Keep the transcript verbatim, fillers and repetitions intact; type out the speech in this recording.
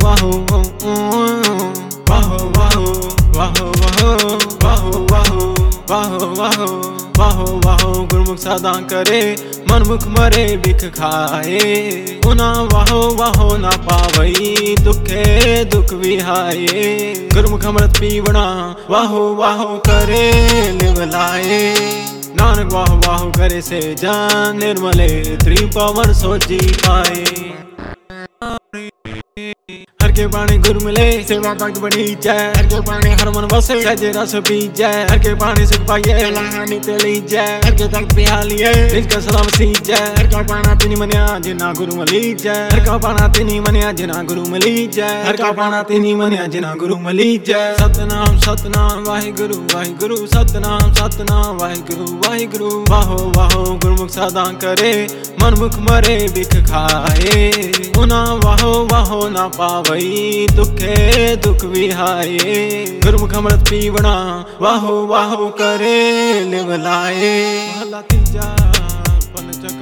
ਵਾਹੋ ਵਾਹੋ ਵਾਹੋ ਵਾਹੋ ਵਾਹੋ ਵਾਹੋ ਵਾਹੋ ਵਾਹੋ ਵਾਹੋ ਵਾਹੋ ਵਾਹੋ ਗੁਰਮੁਖ ਸਾਧਾਂ करे मनमुख मरे बिख खाए उना वाहो वाहो ना पावई दुखे दुख विहाए गुरमुख अमृत पीवना वाहो वाहो करे लिवलाए नानक वाहो वाहो करे से जान निर्मले त्रिपवन सोची पाए हर के पानी गुर मिले सेवा भक्त बड़ी जय हर के पानी हर मन बसे सजे रस पी जय हर के पानी सुख पाइए लानी तेली जय हर के तख्त बिहालिए इसका सलाम सी जय हर का पाना तिनी मनिया जिना गुरु मली जय हर का पाना तिनी मनिया जिना गुरु मली जय हर का पाना तिनी मनिया जिना गुरु मली जय सतनाम सतनाम वाहिगुरु वाहिगुरु सतनाम सतनाम वाहिगुरु वाहिगुरु वाहो वाहो गुरमुख साधां करे मनमुख मरे बिख खाए उना वाहो वाहो ना पावई दुखे दुख विहाए गुरमुख अमृत पीवना वाहो वाहो करे लिवलाए। महला तीजा पंचक